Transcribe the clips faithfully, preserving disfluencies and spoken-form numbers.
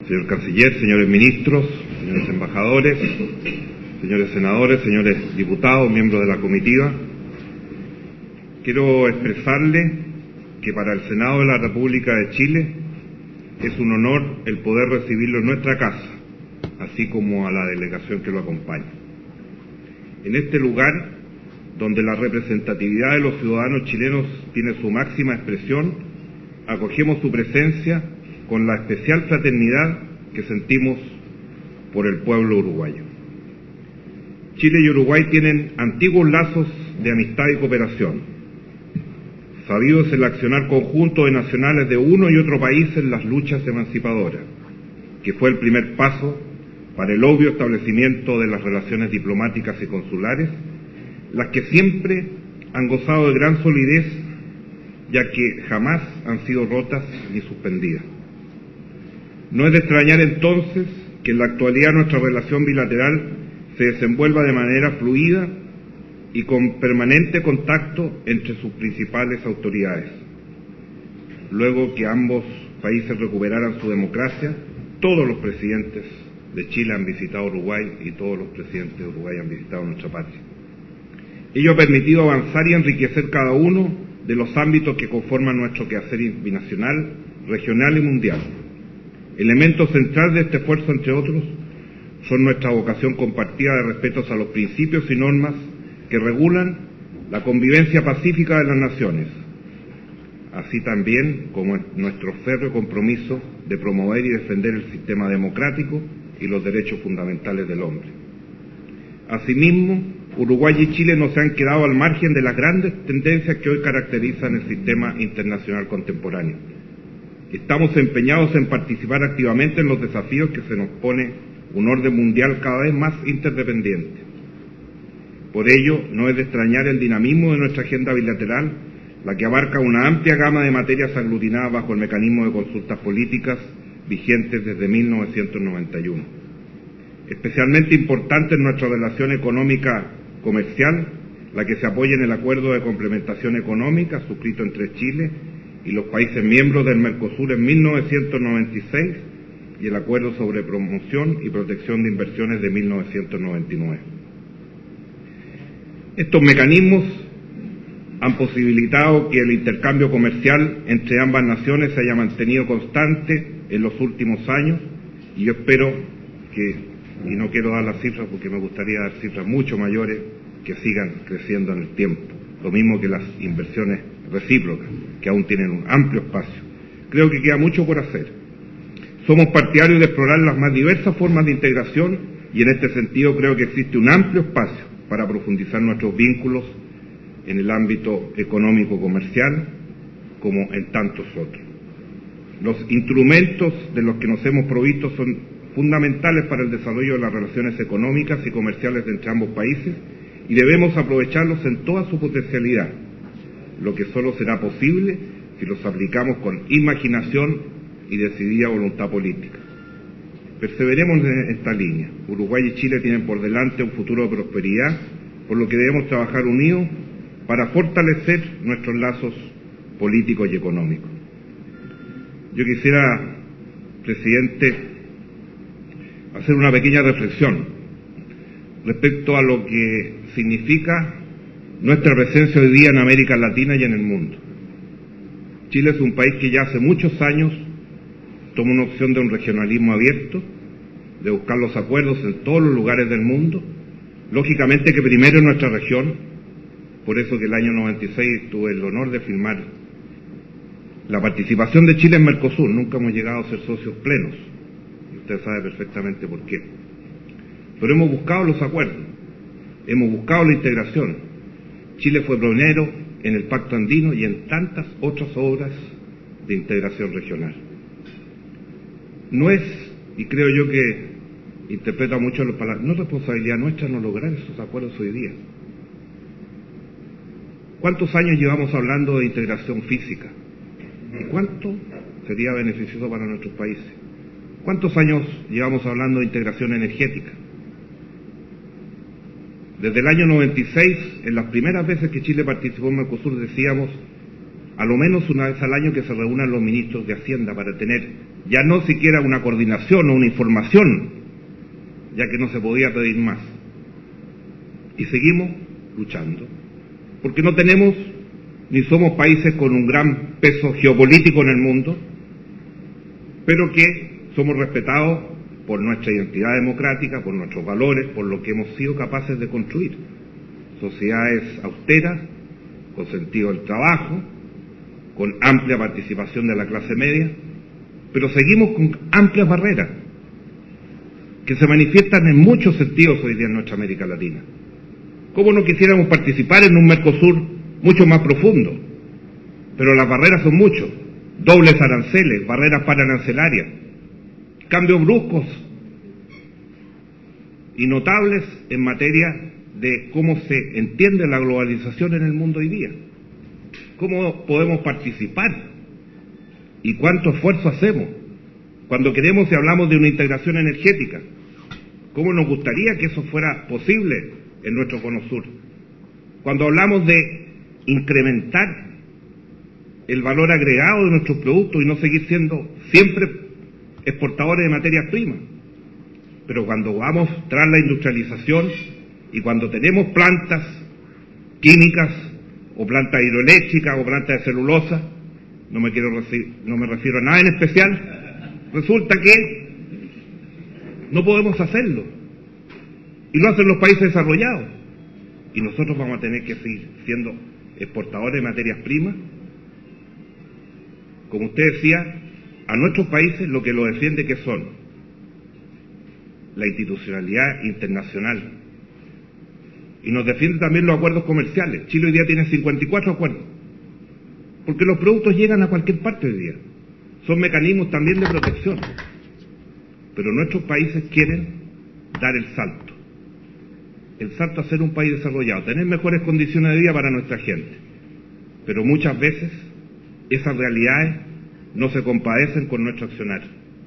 Señor Canciller, señores ministros, señores embajadores, señores senadores, señores diputados, miembros de la comitiva, quiero expresarle que para el Senado de la República de Chile es un honor el poder recibirlo en nuestra casa, así como a la delegación que lo acompaña. En este lugar, donde la representatividad de los ciudadanos chilenos tiene su máxima expresión, acogemos su presencia con la especial fraternidad que sentimos por el pueblo uruguayo. Chile y Uruguay tienen antiguos lazos de amistad y cooperación. Sabido es el accionar conjunto de nacionales de uno y otro país en las luchas emancipadoras, que fue el primer paso para el obvio establecimiento de las relaciones diplomáticas y consulares, las que siempre han gozado de gran solidez, ya que jamás han sido rotas ni suspendidas. No es de extrañar entonces que en la actualidad nuestra relación bilateral se desenvuelva de manera fluida y con permanente contacto entre sus principales autoridades. Luego que ambos países recuperaran su democracia, todos los presidentes de Chile han visitado Uruguay y todos los presidentes de Uruguay han visitado nuestra patria. Ello ha permitido avanzar y enriquecer cada uno de los ámbitos que conforman nuestro quehacer binacional, regional y mundial. Elemento central de este esfuerzo, entre otros, son nuestra vocación compartida de respetos a los principios y normas que regulan la convivencia pacífica de las naciones, así también como nuestro férreo compromiso de promover y defender el sistema democrático y los derechos fundamentales del hombre. Asimismo, Uruguay y Chile no se han quedado al margen de las grandes tendencias que hoy caracterizan el sistema internacional contemporáneo. Estamos empeñados en participar activamente en los desafíos que se nos pone un orden mundial cada vez más interdependiente. Por ello, no es de extrañar el dinamismo de nuestra agenda bilateral, la que abarca una amplia gama de materias aglutinadas bajo el mecanismo de consultas políticas vigentes desde mil novecientos noventa y uno. Especialmente importante en nuestra relación económica comercial, la que se apoya en el Acuerdo de Complementación Económica suscrito entre Chile y los países miembros del Mercosur en mil novecientos noventa y seis y el Acuerdo sobre Promoción y Protección de Inversiones de mil novecientos noventa y nueve. Estos mecanismos han posibilitado que el intercambio comercial entre ambas naciones se haya mantenido constante en los últimos años, y yo espero que, y no quiero dar las cifras porque me gustaría dar cifras mucho mayores, que sigan creciendo en el tiempo, lo mismo que las inversiones recíprocas, que aún tienen un amplio espacio. Creo que queda mucho por hacer. Somos partidarios de explorar las más diversas formas de integración y en este sentido creo que existe un amplio espacio para profundizar nuestros vínculos en el ámbito económico-comercial como en tantos otros. Los instrumentos de los que nos hemos provisto son fundamentales para el desarrollo de las relaciones económicas y comerciales entre ambos países y debemos aprovecharlos en toda su potencialidad, lo que solo será posible si los aplicamos con imaginación y decidida voluntad política. Perseveremos en esta línea. Uruguay y Chile tienen por delante un futuro de prosperidad, por lo que debemos trabajar unidos para fortalecer nuestros lazos políticos y económicos. Yo quisiera, presidente, hacer una pequeña reflexión respecto a lo que significa nuestra presencia hoy día en América Latina y en el mundo. Chile es un país que ya hace muchos años toma una opción de un regionalismo abierto, de buscar los acuerdos en todos los lugares del mundo, lógicamente que primero en nuestra región, por eso que el año noventa y seis tuve el honor de firmar la participación de Chile en Mercosur. Nunca hemos llegado a ser socios plenos, y usted sabe perfectamente por qué. Pero hemos buscado los acuerdos, hemos buscado la integración. Chile fue pionero en el Pacto Andino y en tantas otras obras de integración regional. No es, y creo yo que interpreta mucho las palabras, no es responsabilidad nuestra no lograr esos acuerdos hoy día. ¿Cuántos años llevamos hablando de integración física? ¿Y cuánto sería beneficioso para nuestros países? ¿Cuántos años llevamos hablando de integración energética? Desde el año noventa y seis, en las primeras veces que Chile participó en Mercosur, decíamos, a lo menos una vez al año que se reúnan los ministros de Hacienda para tener ya no siquiera una coordinación o una información, ya que no se podía pedir más. Y seguimos luchando, porque no tenemos ni somos países con un gran peso geopolítico en el mundo, pero que somos respetados por nuestra identidad democrática, por nuestros valores, por lo que hemos sido capaces de construir. Sociedades austeras, con sentido del trabajo, con amplia participación de la clase media, pero seguimos con amplias barreras que se manifiestan en muchos sentidos hoy día en nuestra América Latina. ¿Cómo no quisiéramos participar en un Mercosur mucho más profundo? Pero las barreras son muchos, dobles aranceles, barreras pararancelarias, cambios bruscos y notables en materia de cómo se entiende la globalización en el mundo hoy día. ¿Cómo podemos participar? ¿Y cuánto esfuerzo hacemos? Cuando queremos y hablamos de una integración energética, ¿cómo nos gustaría que eso fuera posible en nuestro Cono Sur? Cuando hablamos de incrementar el valor agregado de nuestros productos y no seguir siendo siempre exportadores de materias primas. Pero cuando vamos tras la industrialización y cuando tenemos plantas químicas o plantas hidroeléctricas o plantas de celulosa, no me quiero no me refiero a nada en especial, resulta que no podemos hacerlo y lo hacen los países desarrollados y nosotros vamos a tener que seguir siendo exportadores de materias primas. Como usted decía, a nuestros países lo que lo defiende que son la institucionalidad internacional y nos defiende también los acuerdos comerciales. Chile hoy día tiene cincuenta y cuatro acuerdos porque los productos llegan a cualquier parte hoy día, son mecanismos también de protección, pero nuestros países quieren dar el salto el salto a ser un país desarrollado, tener mejores condiciones de vida para nuestra gente, pero muchas veces esas realidades no se compadecen con nuestro accionar.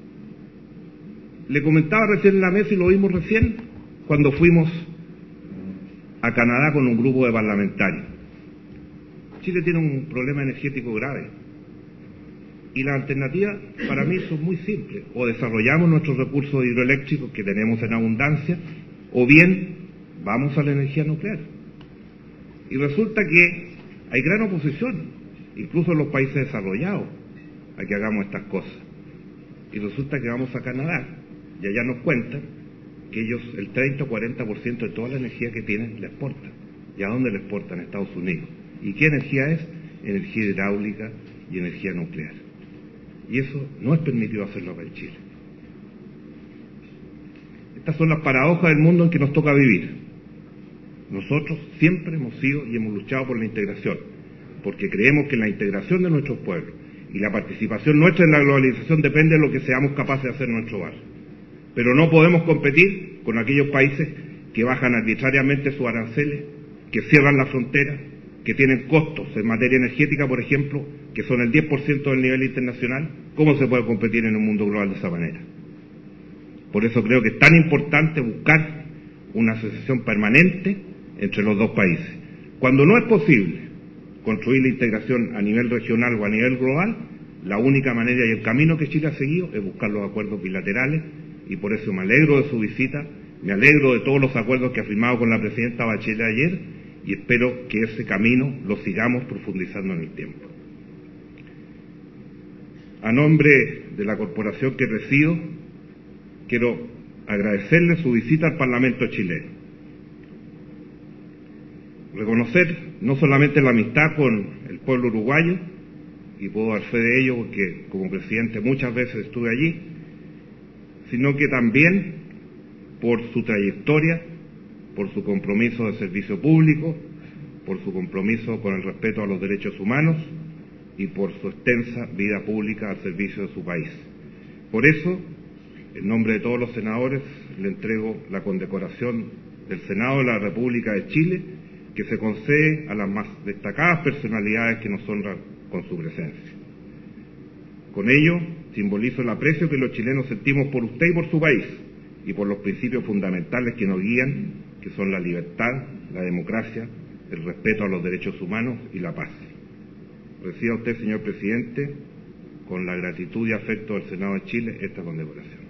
Le comentaba recién en la mesa y lo vimos recién cuando fuimos a Canadá con un grupo de parlamentarios. Chile tiene un problema energético grave y las alternativas para mí son muy simples: o desarrollamos nuestros recursos hidroeléctricos que tenemos en abundancia, o bien vamos a la energía nuclear. Y resulta que hay gran oposición, incluso en los países desarrollados, a que hagamos estas cosas. Y resulta que vamos a Canadá y allá nos cuentan que ellos el treinta o cuarenta por ciento de toda la energía que tienen la exportan. ¿Y a dónde la exportan? A Estados Unidos. ¿Y qué energía es? Energía hidráulica y energía nuclear. Y eso no es permitido hacerlo acá en Chile. Estas son las paradojas del mundo en que nos toca vivir. Nosotros siempre hemos sido y hemos luchado por la integración, porque creemos que la integración de nuestros pueblos y la participación nuestra en la globalización depende de lo que seamos capaces de hacer en nuestro hogar. Pero no podemos competir con aquellos países que bajan arbitrariamente sus aranceles, que cierran la frontera, que tienen costos en materia energética, por ejemplo, que son el diez por ciento del nivel internacional. ¿Cómo se puede competir en un mundo global de esa manera? Por eso creo que es tan importante buscar una asociación permanente entre los dos países. Cuando no es posible construir la integración a nivel regional o a nivel global, la única manera y el camino que Chile ha seguido es buscar los acuerdos bilaterales, y por eso me alegro de su visita, me alegro de todos los acuerdos que ha firmado con la presidenta Bachelet ayer, y espero que ese camino lo sigamos profundizando en el tiempo. A nombre de la corporación que presido, quiero agradecerle su visita al Parlamento chileno. Reconocer no solamente la amistad con el pueblo uruguayo, y puedo dar fe de ello porque como presidente muchas veces estuve allí, sino que también por su trayectoria, por su compromiso de servicio público, por su compromiso con el respeto a los derechos humanos y por su extensa vida pública al servicio de su país. Por eso, en nombre de todos los senadores, le entrego la condecoración del Senado de la República de Chile, que se concede a las más destacadas personalidades que nos honran con su presencia. Con ello, simbolizo el aprecio que los chilenos sentimos por usted y por su país, y por los principios fundamentales que nos guían, que son la libertad, la democracia, el respeto a los derechos humanos y la paz. Reciba usted, señor presidente, con la gratitud y afecto del Senado de Chile, esta condecoración.